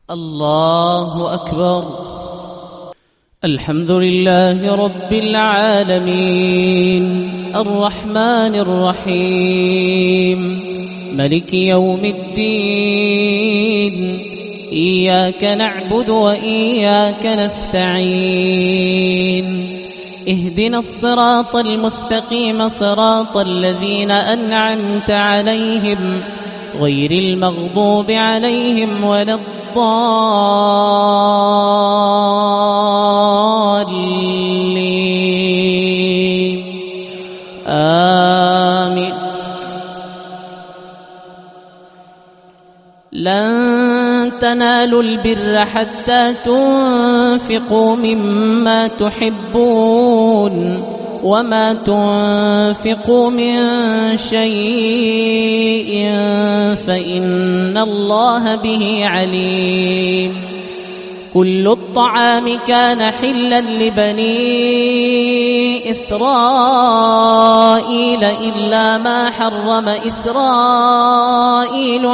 الله أكبر. الحمد لله رب العالمين الرحمن الرحيم ملك يوم الدين إياك نعبد وإياك نستعين اهدنا الصراط المستقيم صراط الذين أنعمت عليهم غير المغضوب عليهم ولا الضالين آمين. لن تنالوا البر حتى تنفقوا مما تحبون وما تنفقوا من شيء فإن الله به عليم. كل الطعام كان حلا لبني إسرائيل إلا ما حرم إسرائيل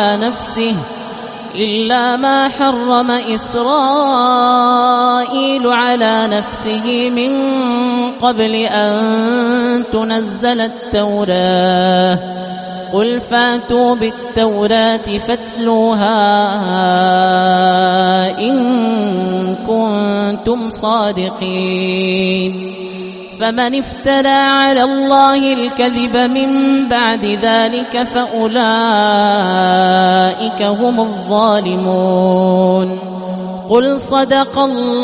على نفسه من قبل أن تنزل التوراة. قل فاتوا بالتوراة فاتلوها إن كنتم صادقين. فمن افترى على الله الكذب من بعد ذلك فأولئك هم الظالمون. قل صدق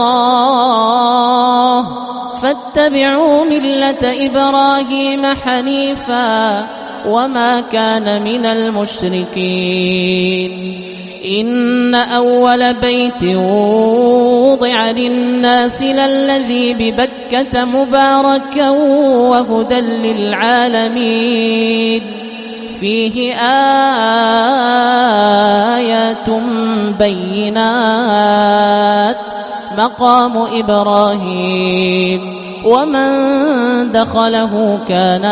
الله فاتبعوا ملة إبراهيم حنيفا وما كان من المشركين. إن أول بيت وضع للناس للذي ببكة مباركا وهدى للعالمين فيه آيات بينات مقام إبراهيم ومن دخله كان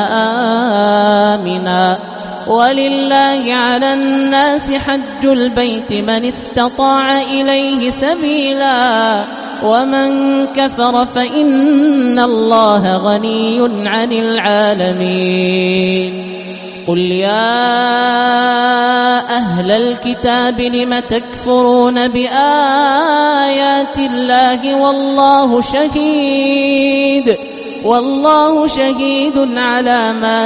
آمنا. ولله على الناس حج البيت من استطاع إليه سبيلا ومن كفر فإن الله غني عن العالمين. قل يا أهل الكتاب لم تكفرون بآيات الله والله شهيد على ما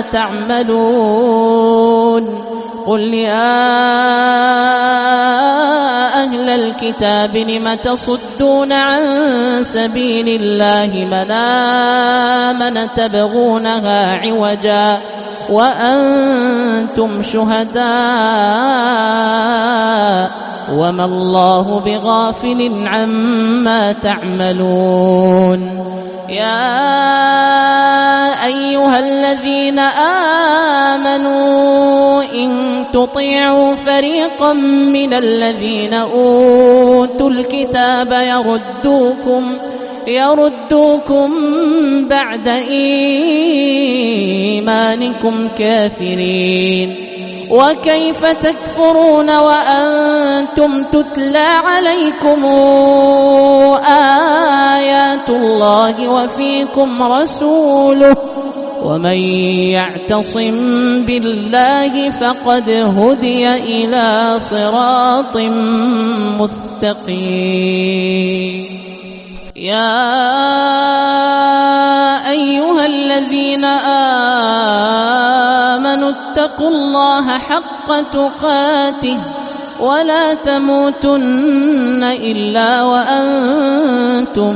تعملون. قل يا أهل الكتاب لم تصدون عن سبيل الله من آمن تبغونها عوجا وأنتم شهداء وما الله بغافل عما تعملون. يا أيها الذين آمنوا إن تطيعوا فريقا من الذين أوتوا الكتاب يردوكم بعد إيمانكم كافرين. وكيف تكفرون وأنتم تتلى عليكم آيات الله وفيكم رسوله ومن يعتصم بالله فقد هدي إلى صراط مستقيم. يا أيها الذين آمنوا اتقوا الله حق تقاته ولا تموتن إلا وأنتم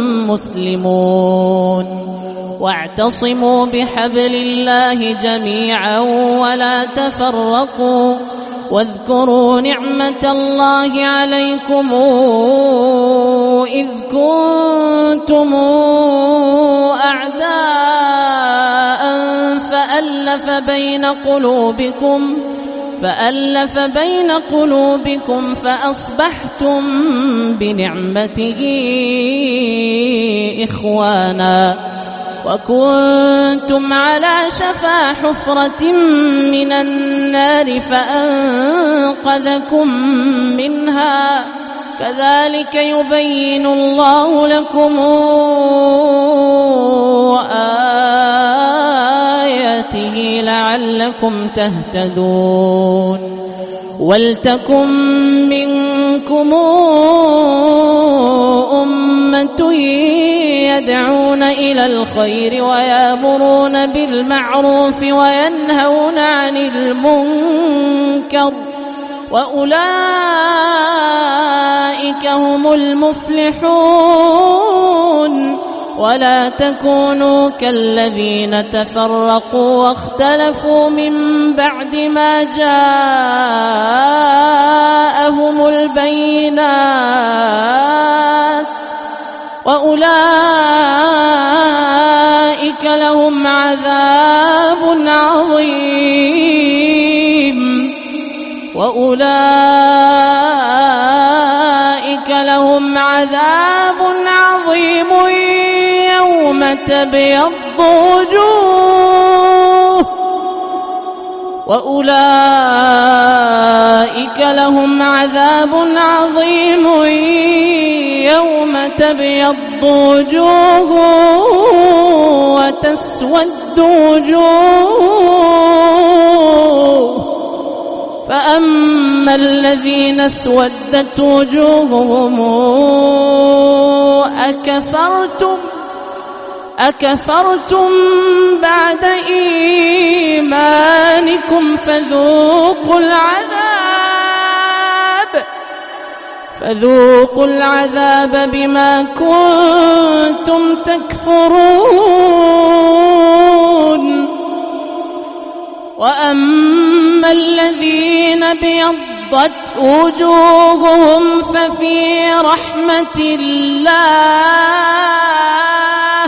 مسلمون. واعتصموا بحبل الله جميعا ولا تفرقوا واذكروا نعمة الله عليكم إذ كنتم أعداء فألف بين قلوبكم فأصبحتم بنعمته إخوانا وكنتم على شفا حفرة من النار فأنقذكم منها كذلك يبين الله لكم آياته لعلكم تهتدون ولتكن منكم أمة يدعون إلى الخير ويأمرون بالمعروف وينهون عن المنكر وأولئك هم المفلحون ولا تكونوا كالذين تفرقوا واختلفوا من بعد ما جاءهم البينات وأولئك لهم عذاب عظيم يوم تبيض وجوه وأولئك لهم عذاب عظيم يوم تبيض وجوه وتسود وجوه فأما الذين اسودت وجوههم أكفرتم بعد إيمانكم فذوقوا العذاب بما كنتم تكفرون وأما الذين ابيضت وجوههم ففي رحمة الله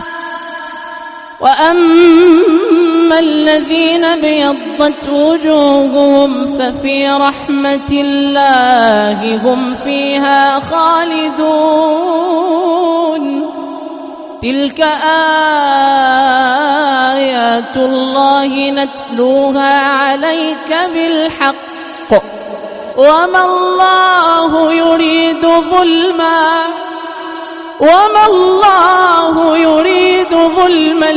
وأما الذين ابيضت وجوههم ففي رحمة الله هم فيها خالدون تلك آيات الله نتلوها عليك بالحق وما الله يريد ظلما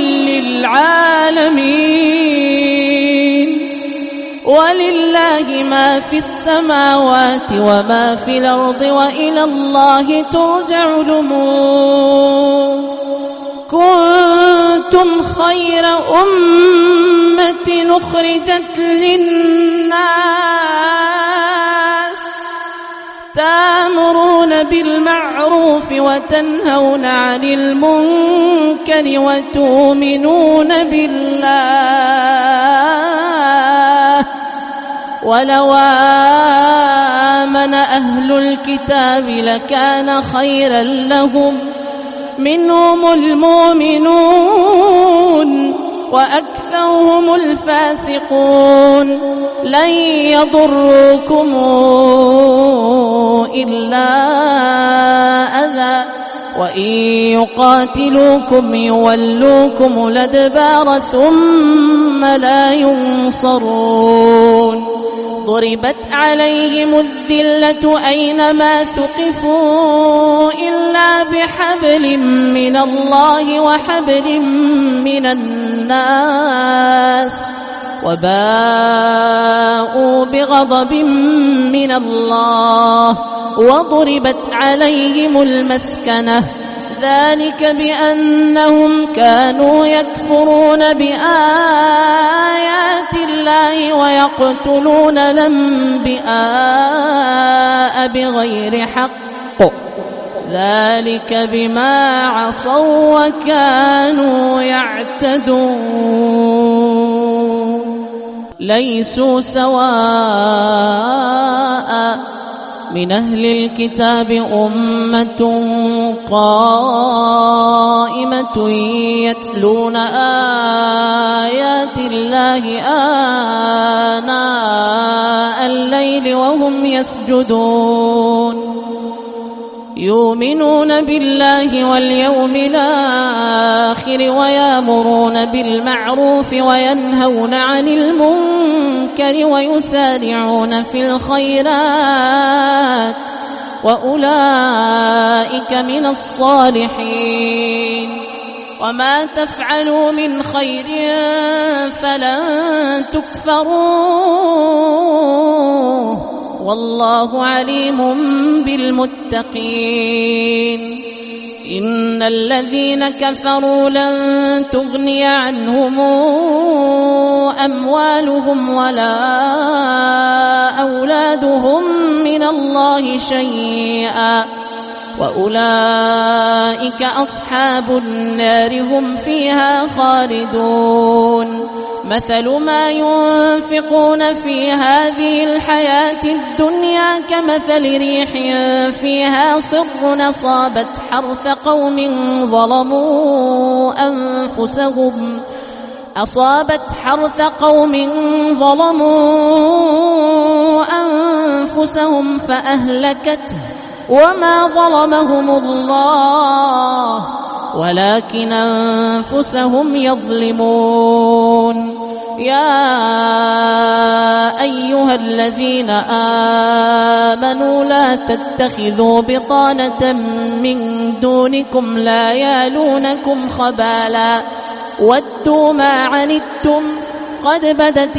للعالمين ولله ما في السماوات وما في الأرض وإلى الله ترجع الأمور كنتم خير أمة أخرجت للناس تأمرون بالمعروف وتنهون عن المنكر وتؤمنون بالله ولو آمن أهل الكتاب لكان خيرا لهم منهم المؤمنون وأكثرهم الفاسقون لن يضروكم إلا أذى وإن يقاتلوكم يولوكم الأدبار ثم لا ينصرون ضربت عليهم الذلة أينما ثقفوا إلا بحبل من الله وحبل من الناس وباءوا بغضب من الله وضربت عليهم المسكنة ذلك بأنهم كانوا يكفرون بآيات الله ويقتلون الأنبياء بغير حق ذلك بما عصوا وكانوا يعتدون ليسوا سواء من أهل الكتاب أمة قائمة يتلون آيات الله آناء الليل وهم يسجدون يؤمنون بالله واليوم الآخر ويأمرون بالمعروف وينهون عن المنكر ويسارعون في الخيرات وأولئك من الصالحين. وما تفعلوا من خير فلن تكفروه والله عليم بالمتقين. إن الذين كفروا لن تغني عنهم أموالهم ولا أولادهم من الله شيئا وأولئك أصحاب النار هم فيها خالدون. مثل ما ينفقون في هذه الحياة الدنيا كمثل ريح فيها صر أصابت حرث قوم ظلموا أنفسهم فأهلكته وما ظلمهم الله ولكن أنفسهم يظلمون. يا أيها الذين آمنوا لا تتخذوا بطانة من دونكم لا يالونكم خبالا ودوا ما عنتم قد بدت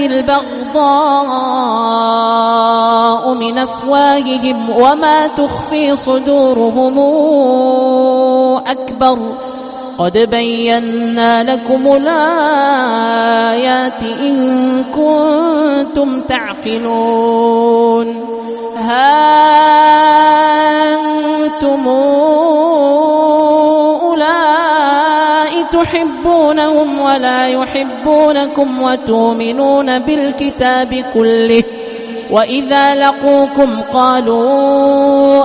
البغضاء من أفواههم وما تخفي صدورهم أكبر قد بينا لكم الآيات إن كنتم تعقلون. ها أنتم أولئك تحبونهم ولا يحبونكم وتؤمنون بالكتاب كله وإذا لقوكم قالوا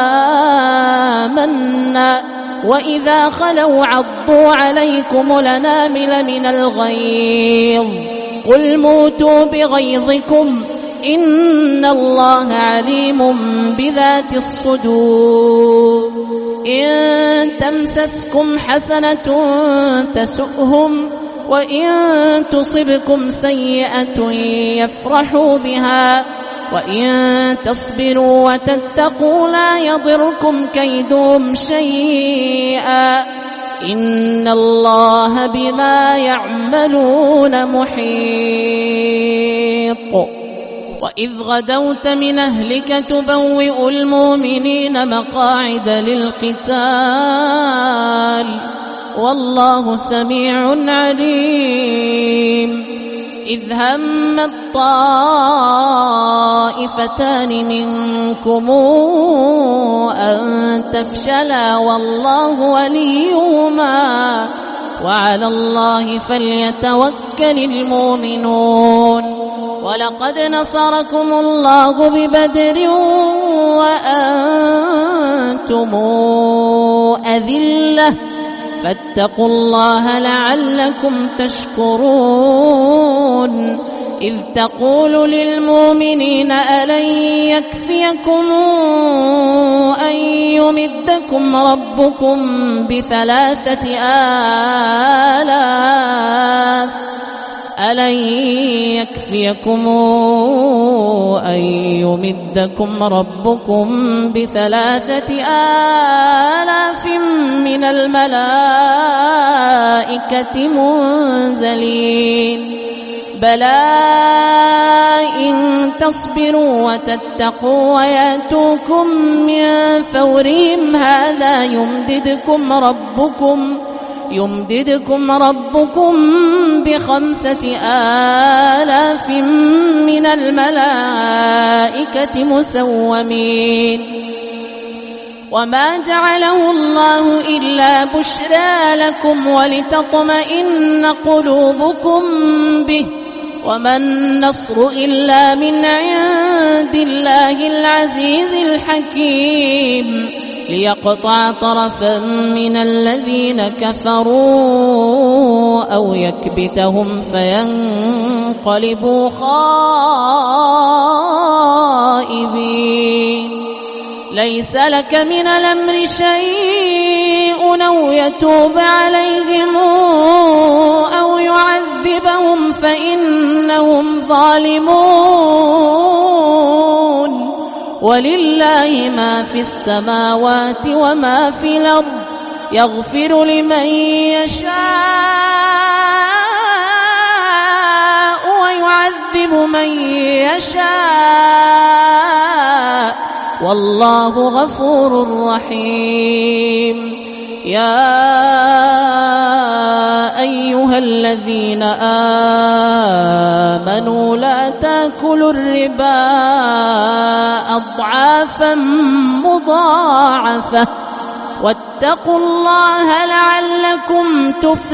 آمنا وإذا خلوا عضوا عليكم الأنامل من الغيظ قل موتوا بغيظكم إن الله عليم بذات الصدور. إن تمسسكم حسنة تسؤهم وإن تصبكم سيئة يفرحوا بها وإن تصبروا وتتقوا لا يضركم كيدهم شيئا إن الله بما يعملون محيط. وإذ غدوت من أهلك تبوئ المؤمنين مقاعد للقتال والله سميع عليم. إذ هم الطائفتان منكم أن تفشلا والله وليهما وعلى الله فليتوكل المؤمنون. ولقد نصركم الله ببدر وأنتم أذلة فاتقوا الله لعلكم تشكرون. إذ تقول للمؤمنين ألن يكفيكم أن يمدكم ربكم ب3,000 من الملائكة منزلين؟ بلى إن تصبروا وتتقوا ويأتوكم من فورهم هذا يمددكم ربكم ب5,000 من الملائكة مسومين. وما جعله الله إلا بشرى لكم ولتطمئن قلوبكم به وما النصر إلا من عند الله العزيز الحكيم ليقطع طرفا من الذين كفروا أو يكبتهم فينقلبوا خائبين. ليس لك من الأمر شيء أو يتوب عليهم أو يعذبهم فإنهم ظالمون ولله ما في السماوات وما في الأرض يغفر لمن يشاء ويعذب من يشاء والله غفور رحيم. يا أيها الذين آمنوا لا تأكلوا الربا أضعافا مضاعفة واتقوا الله لعلكم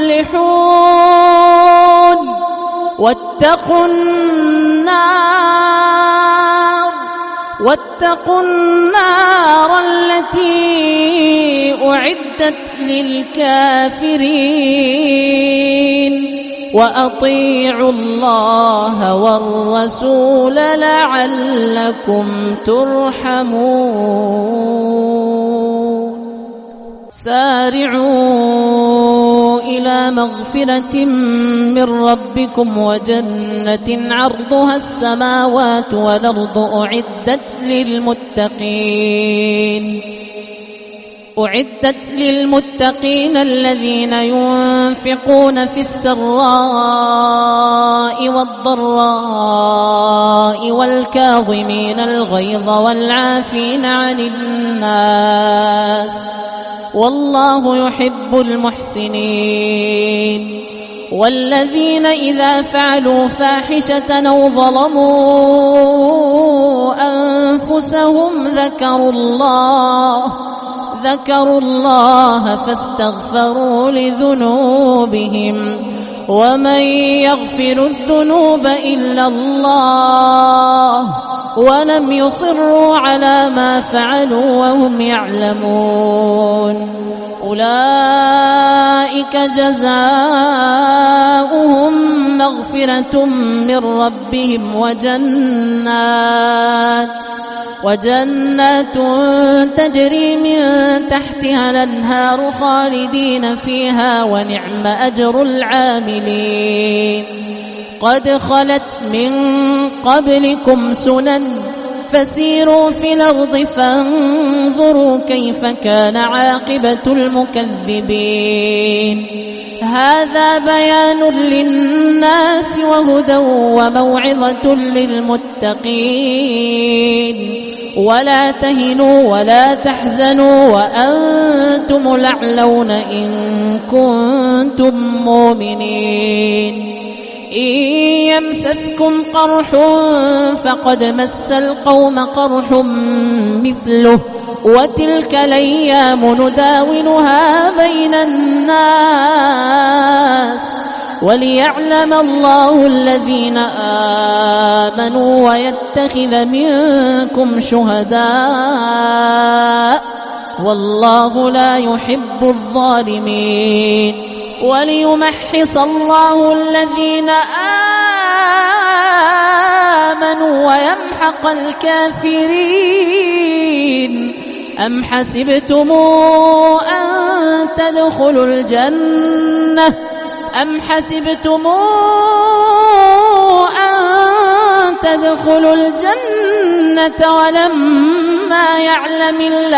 تفلحون. واتقوا النار التي أعدت للكافرين وأطيعوا الله والرسول لعلكم ترحمون. سارعوا إلى مغفرة من ربكم وجنة عرضها السماوات والأرض أعدت للمتقين الذين ينفقون في السراء والضراء والكاظمين الغيظ والعافين عن الناس والله يحب المحسنين. والذين إذا فعلوا فاحشة أو ظلموا أنفسهم ذكروا الله فاستغفروا لذنوبهم ومن يغفر الذنوب إلا الله ولم يصروا على ما فعلوا وهم يعلمون. أولئك جزاؤهم مغفرة من ربهم وجنات تجري من تحتها الأنهار خالدين فيها ونعم أجر العاملين. قد خلت من قبلكم سنن فسيروا في الأرض فانظروا كيف كان عاقبة المكذبين. هذا بيان للناس وهدى وموعظة للمتقين. ولا تهنوا ولا تحزنوا وأنتم الأعلون إن كنتم مؤمنين. إن يمسسكم قرح فقد مس القوم قرح مثله وتلك الأيام نداولها بين الناس وليعلم الله الذين آمنوا ويتخذ منكم شهداء والله لا يحب الظالمين. وليمحص الله الذين آمنوا ويمحق الكافرين. أم حسبتم أن تدخلوا الجنة ولما يعلم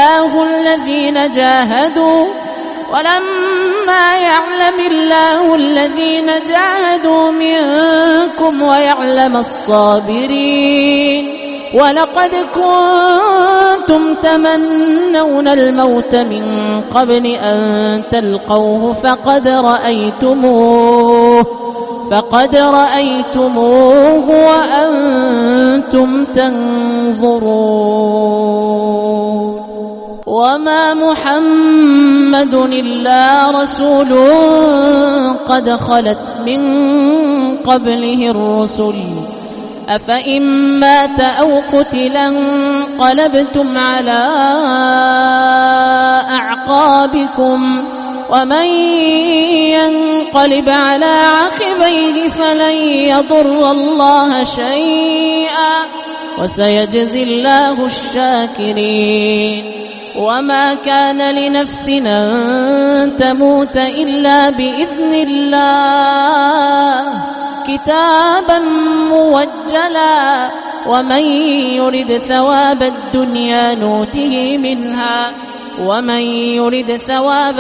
الله الذين جاهدوا منكم ويعلم الصابرين. ولقد كنتم تمنون الموت من قبل أن تلقوه فقد رأيتموه وأنتم تنظرون. وما محمد إلا رسول قد خلت من قبله الرسل أفإن مات أو قتلا انقلبتم على أعقابكم ومن ينقلب على عقبيه فلن يضر الله شيئا وسيجزي الله الشاكرين. وما كان لنفس أن تموت إلا بإذن الله كتابا موجلا ومن يرد ثواب الدنيا نوته منها ومن يرد ثواب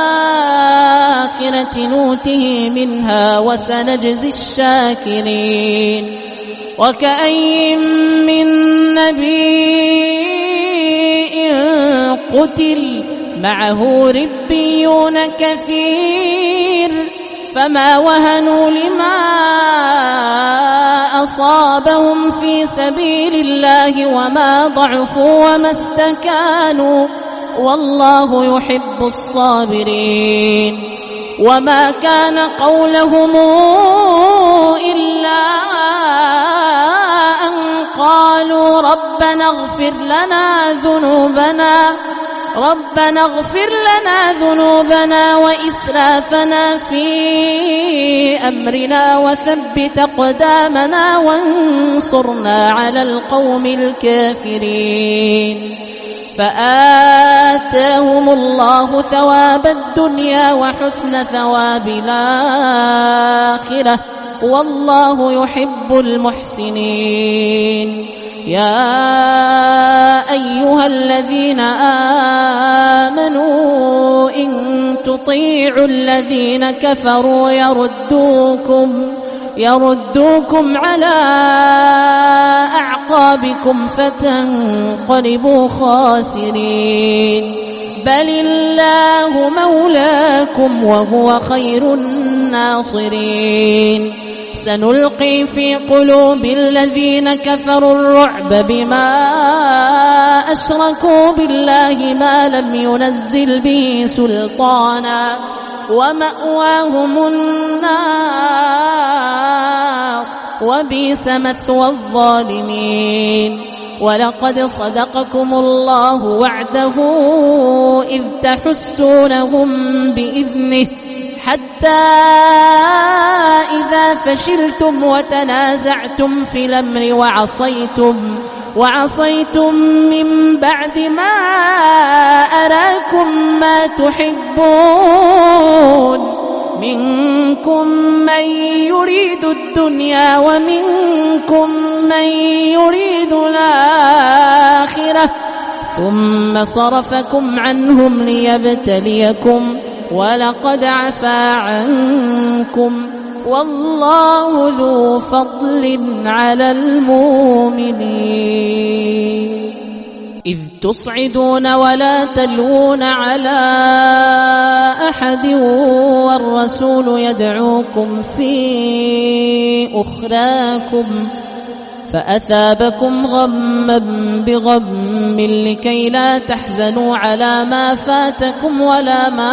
الآخرة نوته منها وسنجزي الشاكرين. وكأي من نبي قتل معه ربيون كثير فما وهنوا لما أصابهم في سبيل الله وما ضعفوا وما استكانوا والله يحب الصابرين. وما كان قولهم إلا أن قالوا ربنا اغفر لنا ذنوبنا وإسرافنا في أمرنا وثبت أقدامنا وانصرنا على القوم الكافرين. فآتاهم الله ثواب الدنيا وحسن ثواب الآخرة والله يحب المحسنين. يا أيها الذين آمنوا إن تطيعوا الذين كفروا يردوكم على أعقابكم فتنقلبوا خاسرين. بل الله مولاكم وهو خير الناصرين. سنلقي في قلوب الذين كفروا الرعب بما أشركوا بالله ما لم ينزل به سلطانا ومأواهم النار وبئس مثوى الظالمين. ولقد صدقكم الله وعده إذ تحسونهم بإذنه حتى إذا فشلتم وتنازعتم في الأمر وعصيتم من بعد ما أراكم ما تحبون منكم من يريد الدنيا ومنكم من يريد الآخرة ثم صرفكم عنهم ليبتليكم ولقد عفا عنكم والله ذو فضل على المؤمنين. إذ تصعدون ولا تلوون على أحد والرسول يدعوكم في أخراكم فأثابكم غما بغم لكي لا تحزنوا على ما فاتكم ولا ما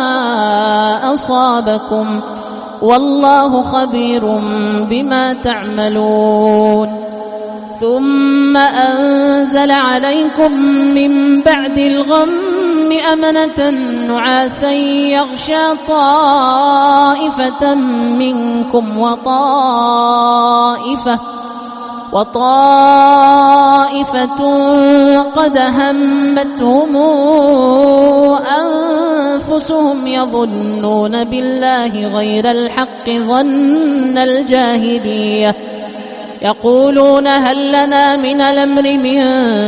أصابكم والله خبير بما تعملون. ثم أنزل عليكم من بعد الغم أمنة نعاسا يغشى طائفة منكم وطائفة قد همتهم أنفسهم يظنون بالله غير الحق ظن الجاهلية يقولون هل لنا من الأمر من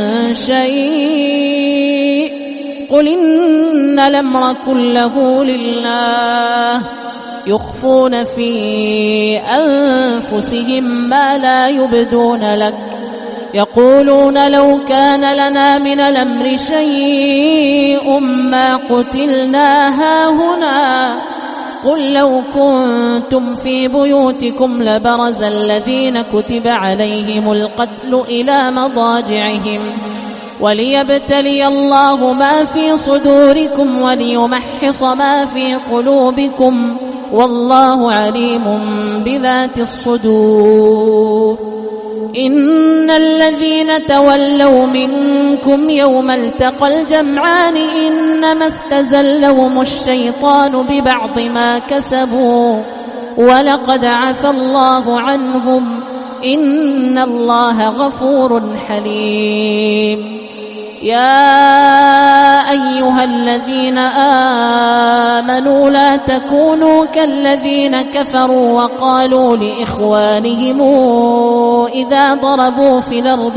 شيء قل إن الأمر كله لله يخفون في أنفسهم ما لا يبدون لك يقولون لو كان لنا من الأمر شيء ما قتلنا هاهنا قل لو كنتم في بيوتكم لبرز الذين كتب عليهم القتل إلى مضاجعهم وليبتلي الله ما في صدوركم وليمحص ما في قلوبكم والله عليم بذات الصدور. إن الذين تولوا منكم يوم التقى الجمعان إنما استزلهم الشيطان ببعض ما كسبوا ولقد عفى الله عنهم إن الله غفور حليم. يا أيها الذين آمنوا لا تكونوا كالذين كفروا وقالوا لإخوانهم إذا ضربوا في الأرض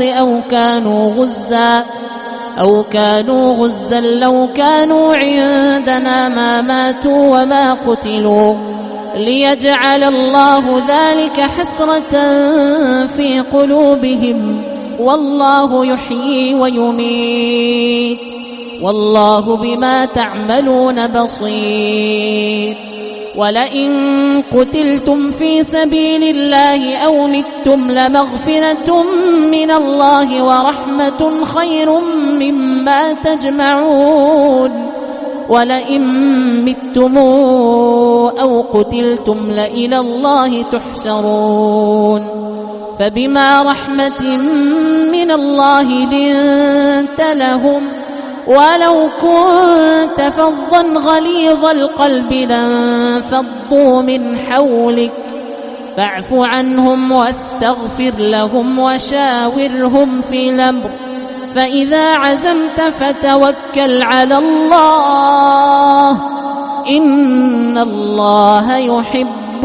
أو كانوا غزا لو كانوا عندنا ما ماتوا وما قتلوا ليجعل الله ذلك حسرة في قلوبهم والله يحيي ويميت والله بما تعملون بصير. ولئن قتلتم في سبيل الله أو متم لمغفرة من الله ورحمة خير مما تجمعون. ولئن متم أو قتلتم لإلى الله تحشرون. فبما رحمة من الله لنت لهم ولو كنت فظا غليظ القلب لانفضوا من حولك فاعف عنهم واستغفر لهم وشاورهم في الأمر فإذا عزمت فتوكل على الله إن الله يحب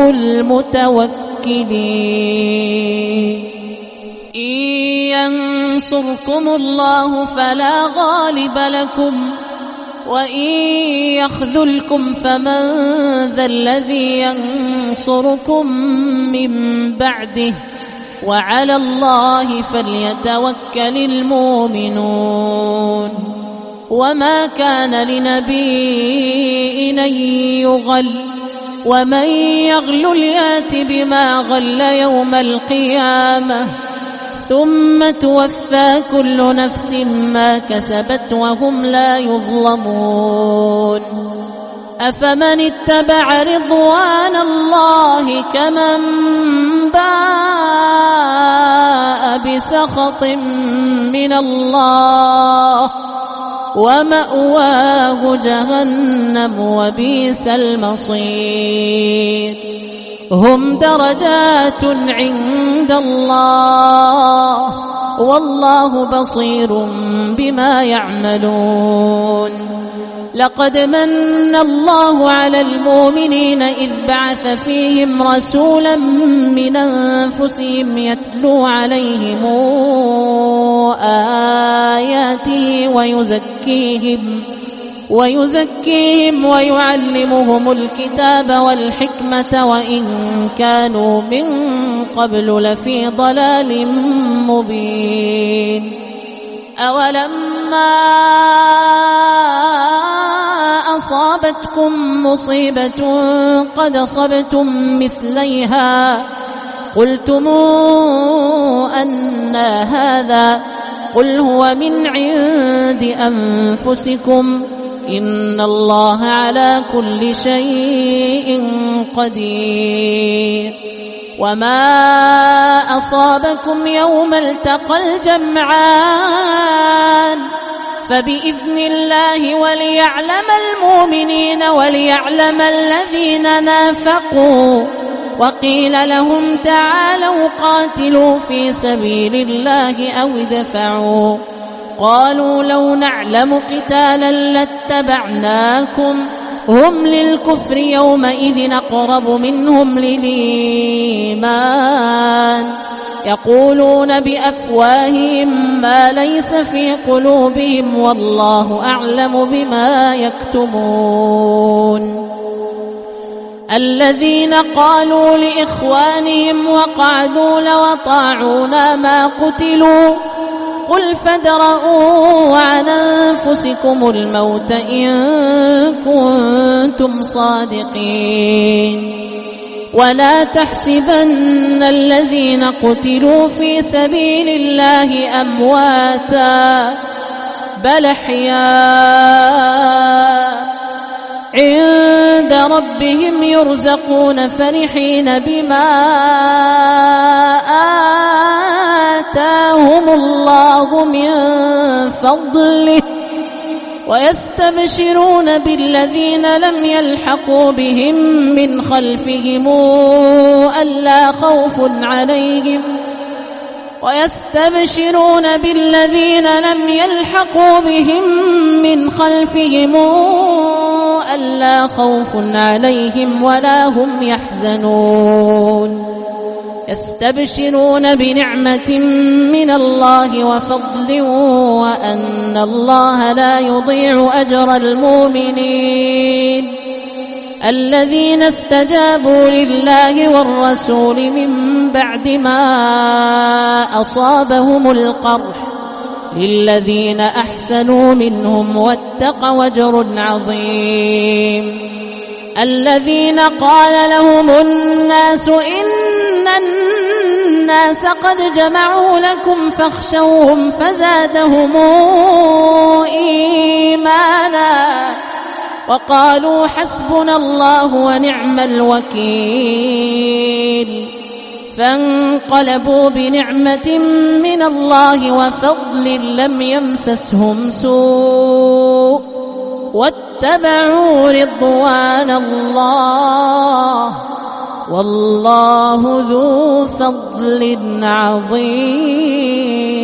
المتوكلين. إن ينصركم الله فلا غالب لكم وإن يخذلكم فمن ذا الذي ينصركم من بعده وعلى الله فليتوكل المؤمنون. وما كان لنبي أن يغل ومن يغل يات بما غل يوم القيامة ثم توفى كل نفس ما كسبت وهم لا يظلمون. أفمن اتبع رضوان الله كمن باء بسخط من الله ومأواه جهنم وبئس المصير. هم درجات عند الله والله بصير بما يعملون. لقد من الله على المؤمنين إذ بعث فيهم رسولا من أنفسهم يتلو عليهم آياته ويزكيهم ويعلمهم الكتاب والحكمة وإن كانوا من قبل لفي ضلال مبين. أولما أصابتكم مصيبة قد أصبتم مثليها قلتم أن هذا قل هو من عند أنفسكم إن الله على كل شيء قدير. وما أصابكم يوم التقى الجمعان فبإذن الله وليعلم المؤمنين وليعلم الذين نافقوا. وقيل لهم تعالوا قاتلوا في سبيل الله أو ادفعوا قالوا لو نعلم قتالا لاتبعناكم هم للكفر يومئذ أقرب منهم للإيمان يقولون بأفواههم ما ليس في قلوبهم والله أعلم بما يكتمون. الذين قالوا لإخوانهم وقعدوا لو أطاعونا ما قتلوا قل فادرءوا عن أنفسكم الموت إن كنتم صادقين. ولا تحسبن الذين قتلوا في سبيل الله أمواتا بل أحياء عند ربهم يرزقون فرحين بما آتاهم الله من فضله ويستبشرون بالذين لم يلحقوا بهم من خلفهم ألا خوف عليهم ويستبشرون بالذين لم يلحقوا بهم من خلفهم ألا خوف عليهم ولا هم يحزنون يستبشرون بنعمة من الله وفضل وأن الله لا يضيع أجر المؤمنين الذين استجابوا لله والرسول من بعد ما أصابهم القرح للذين أحسنوا منهم واتقوا أجر عظيم الذين قال لهم الناس إن الناس قد جمعوا لكم فاخشوهم فزادهم إيمانا وقالوا حسبنا الله ونعم الوكيل فانقلبوا بنعمة من الله وفضل لم يمسسهم سوء واتبعوا رضوان الله والله ذو فضل عظيم.